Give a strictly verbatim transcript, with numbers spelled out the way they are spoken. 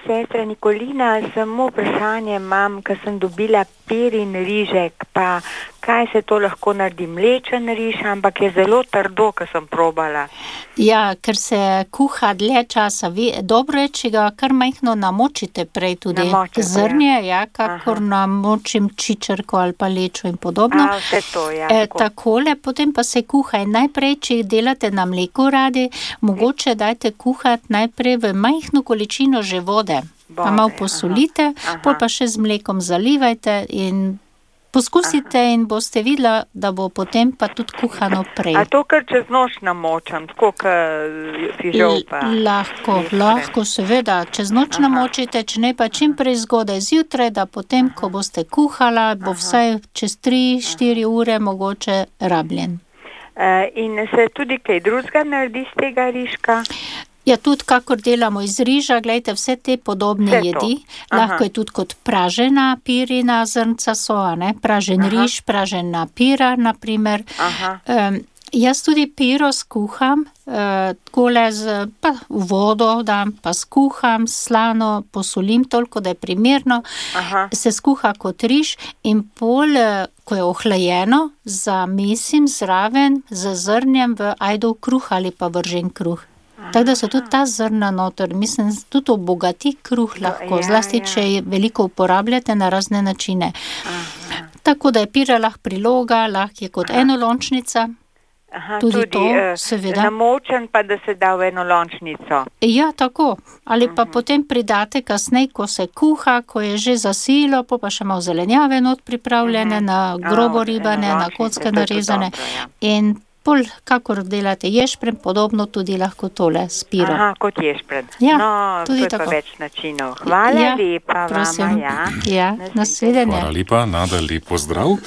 sestra Nikolina, samo vprašanje imam, ker sem dobila perin rižek, pa kaj se to lahko naredi, mlečen riž, ampak je zelo trdo, ker sem probala. Ja, ker se kuha dlje časa. Vi, dobro je, če ga kar majhno namočite prej tudi. Namočite, zrnje, ja, kakor Aha. namočim čičerko ali pa lečo in podobno. A, vse to, ja. E, takole, potem pa se kuha. In najprej, če jih delate na mleku radi, mogoče dajte kuhati najprej v majhno količino že vode. Bode, pa malo posolite, aha, aha. pol pa še z mlekom zalivajte in poskusite aha. in boste videla, da bo potem pa tudi kuhano prej. A to kar čez noč namočam, tako kar fižol pa? L- lahko, lahko, seveda, čez noč aha. namočite, če ne pa čim prej zgodaj zjutraj, da potem, aha. ko boste kuhala, bo aha. vsaj čez tri štiri ure mogoče rabljen. Uh, in se tudi kaj drugega naredi z tega rižka? Ja, tudi kakor delamo iz riža, gledajte, vse te podobne vse jedi. Lahko je tudi kot pražena pirina zrnca so, ne? Pražen Aha. riž, pražena pira, naprimer. Um, jaz tudi piro skuham, uh, takole z pa vodo dam, pa skuham, slano, posolim toliko, da je primerno. Aha. Se skuha kot riž in pol, ko je ohlajeno, zamesim zraven z zrnjem v ajdov kruh ali pa vržen kruh. Tako da so tudi ta zrna noter, mislim, tudi obogati kruh lahko, ja, zlasti, ja. če veliko uporabljate na razne načine. Aha. Tako da je pira lahko priloga, lahko je kot Aha. enolončnica, Aha, tudi, tudi to, uh, seveda. Namočen pa, da se da v enolončnico. Ja, tako. Ali pa uh-huh. potem pridate kasneje, ko se kuha, ko je že zasilo, pa pa še malo zelenjave not pripravljene, uh-huh. na grobo ribane, na kocke narezane. Dobro, ja. In pol, kakor delate ješpren, podobno tudi lahko tole s piro. Aha, kot ješpren. Ja, no, tudi to je tako. Pa več načinov. Hvala ja, lepa prosim. vama, ja. Ja, nasvidenje. Hvala lepa, Nada, lep pozdrav.